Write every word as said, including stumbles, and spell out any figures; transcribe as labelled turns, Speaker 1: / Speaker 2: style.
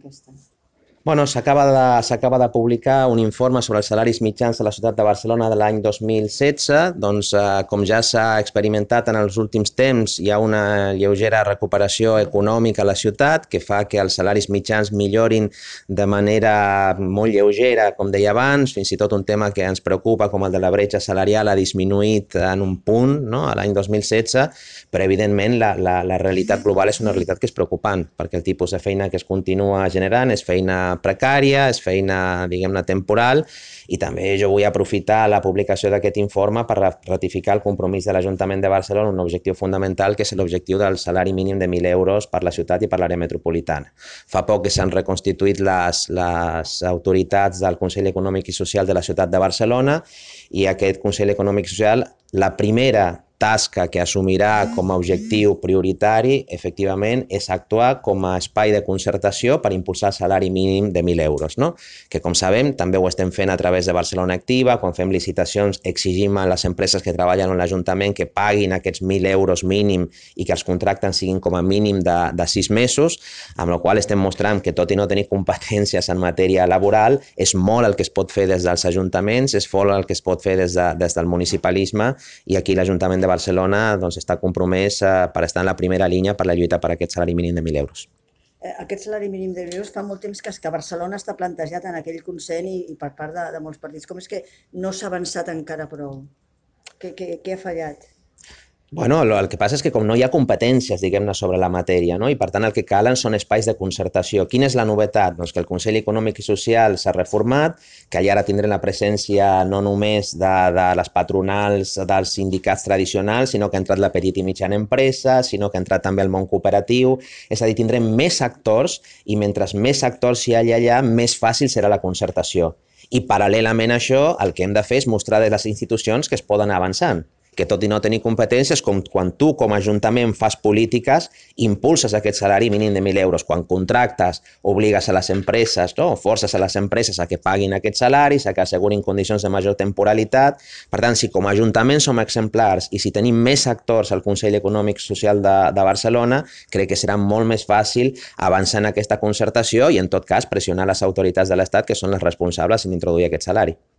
Speaker 1: aquesta?
Speaker 2: Bueno, s'acaba de, s'acaba de publicar un informe sobre els salaris mitjans de la ciutat de Barcelona de l'any dos mil setze. Doncs, eh, com ja s'ha experimentat en els últims temps, hi ha una lleugera recuperació econòmica a la ciutat que fa que els salaris mitjans millorin de manera molt lleugera, com deia abans. Fins i tot un tema que ens preocupa, com el de la bretxa salarial, ha disminuït en un punt, no?, a l'any dos mil setze, però evidentment la, la, la realitat global és una realitat que és preocupant, perquè el tipus de feina que es continua generant és feina precària, és feina, diguem-ne, temporal, i també jo vull aprofitar la publicació d'aquest informe per ratificar el compromís de l'Ajuntament de Barcelona, un objectiu fundamental, que és l'objectiu del salari mínim de mil euros per la ciutat i per l'àrea metropolitana. Fa poc que s'han reconstituït les, les autoritats del Consell Econòmic i Social de la ciutat de Barcelona, i aquest Consell Econòmic i Social, la primera tasca que assumirà com a objectiu prioritari, efectivament, és actuar com a espai de concertació per impulsar el salari mínim de mil euros, no? Que, com sabem, també ho estem fent a través de Barcelona Activa. Quan fem licitacions exigim a les empreses que treballen a l'Ajuntament que paguin aquests mil euros mínim i que els contractes siguin com a mínim de, de sis mesos, amb la qual estem mostrant que, tot i no tenir competències en matèria laboral, és molt el que es pot fer des dels ajuntaments, és molt el que es pot fer des, de, des del municipalisme, i aquí l'Ajuntament de Barcelona doncs, està compromès eh, per estar en la primera línia per la lluita per aquest salari mínim de mil euros.
Speaker 1: Aquest salari mínim de mil euros fa molt temps que, que Barcelona està plantejat en aquell Consell i, i per part de, de molts partits. Com és que no s'ha avançat encara prou? Què, què, què ha fallat?
Speaker 2: Bueno, el que passa és que com no hi ha competències, diguem-ne, sobre la matèria, no?, i per tant el que calen són espais de concertació. Quina és la novetat? Doncs que el Consell Econòmic i Social s'ha reformat, que allà ara tindrem la presència no només de, de les patronals dels sindicats tradicionals, sinó que ha entrat la petita i mitjana empresa, sinó que ha entrat també el món cooperatiu. És a dir, tindrem més actors, i mentre més actors hi hagi allà, més fàcil serà la concertació. I paral·lelament a això, el que hem de fer és mostrar des de les institucions que es poden anar avançant, que tot i no tenir competències, com quan tu com a Ajuntament fas polítiques, impulses aquest salari mínim de mil euros. Quan contractes, obligues a les empreses, no?, forces a les empreses a que paguin aquests salaris, a que assegurin condicions de major temporalitat. Per tant, si com a Ajuntament som exemplars i si tenim més actors al Consell Econòmic i Social de, de Barcelona, crec que serà molt més fàcil avançar en aquesta concertació i, en tot cas, pressionar les autoritats de l'Estat, que són les responsables d'introduir aquest salari.